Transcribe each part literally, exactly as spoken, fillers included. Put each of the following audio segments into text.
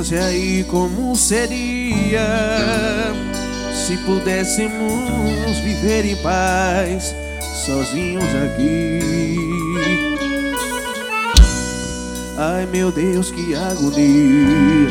Pense aí como seria se pudéssemos viver em paz, sozinhos aqui. Ai meu Deus, que agonia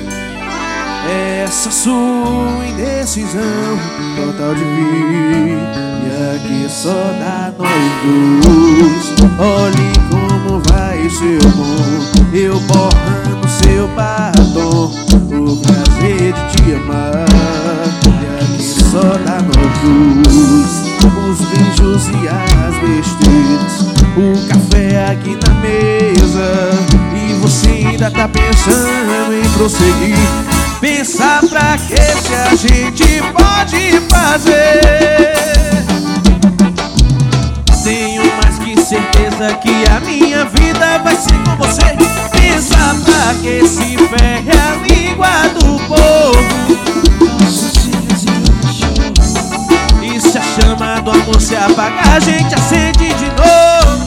é essa sua indecisão total de vir. E aqui só dá nós dois. Olhe como vai seu bom, eu borrando seu batom, o prazer de te amar. E aqui só dá nós dois, os beijos e as besteiras, o café aqui na mesa, e você ainda tá pensando em prosseguir. Pensar pra que se a gente pode fazer? Tenho mais que certeza que a minha vida vai ser com você. Pensar pra que se ferre a língua do povo, e se a chama do amor se apagar, a gente acende de novo.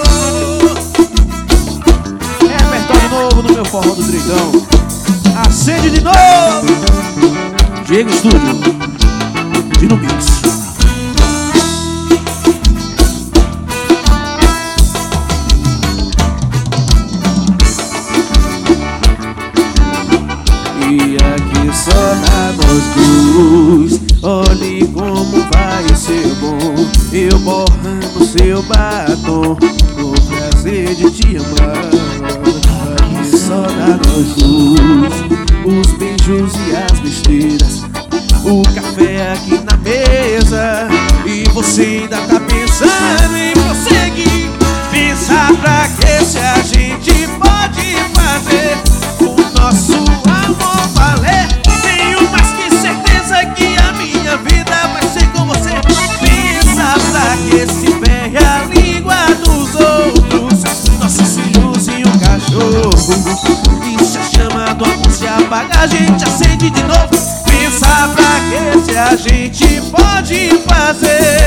Repertório novo no meu forró do Drigão. Acende de novo. Diego Estúdio Dino Mix. E aqui só dá nós dois. Olhe como vai ser bom, eu borrando seu batom, o prazer de te amar. Aqui só dá nós dois, os beijos e as besteiras, o café aqui na mesa, e você ainda tá pensando em prosseguir. Pensar pra que se a gente pode fazer o nosso amor valer? Tenho mais que certeza que a minha vida vai ser com você. Pensar pra que se ferre a língua dos outros, nossos filhos e um cachorro, e se a chama do amor se apagar, a gente acende de novo. Pensar pra que se a gente pode fazer?